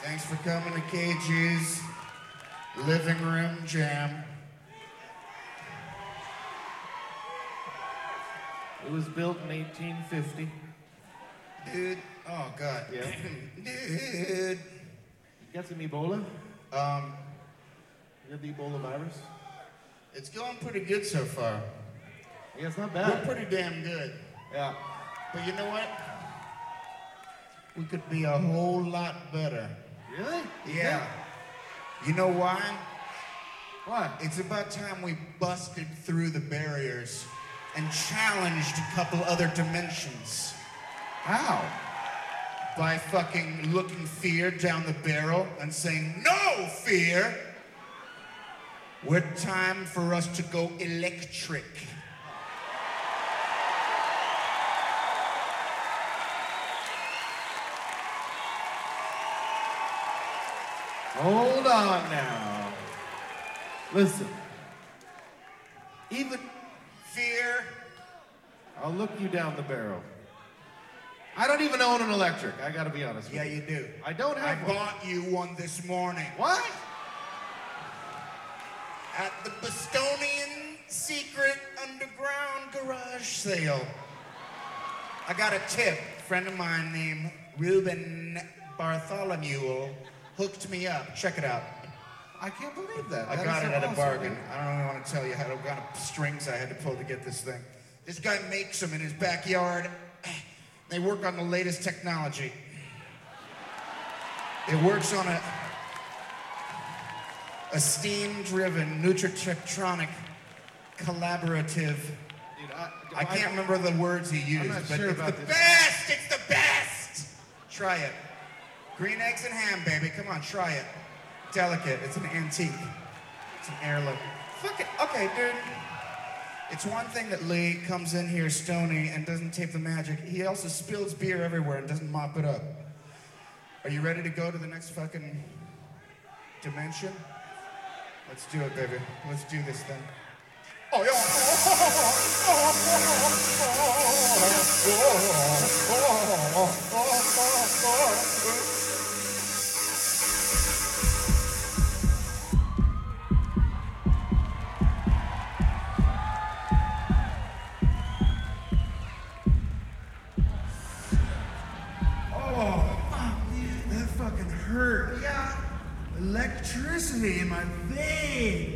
Thanks for coming to KG's Living Room Jam. It was built in 1850. Dude, oh God. Yeah. Dude. You got some Ebola? You got the Ebola virus? It's going pretty good so far. Yeah, it's not We're bad. pretty damn good. Yeah. But you know what? We could be a whole lot better. Really? Yeah. You know why? Why? It's about time we busted through the barriers and challenged a couple other dimensions. How? By fucking looking fear down the barrel and saying, "No fear! We're time for us to go electric." Hold on now. Listen. Even Fear. I'll look you down the barrel. I don't even own an electric. I gotta be honest with Yeah, you. you do. I don't I have one. bought you one this morning What? at the Bostonian Secret Underground Garage Sale. I got a tip. A friend of mine named Ruben Bartholomew hooked me up. Check it out. I can't believe that. I That got is it at a awesome, bargain. dude. I don't even want to tell you how what kind of strings I had to pull to get this thing. This guy makes them in his backyard. They work on the latest technology. It works on a steam-driven, Nutritronic collaborative. Dude, I can't remember the words he used, not but sure it's the about this. best! It's the best! Try it. Green eggs and ham, baby. Come on, try it. Delicate. It's an antique. It's an heirloom. Fuck it. Okay, dude. It's one thing that Lee comes in here stony and doesn't tape the magic. He also spills beer everywhere and doesn't mop it up. Are you ready to go to the next fucking dimension? Let's do it, baby. Let's do this thing. Oh, yeah. That fucking hurt. Yeah. Electricity in my veins.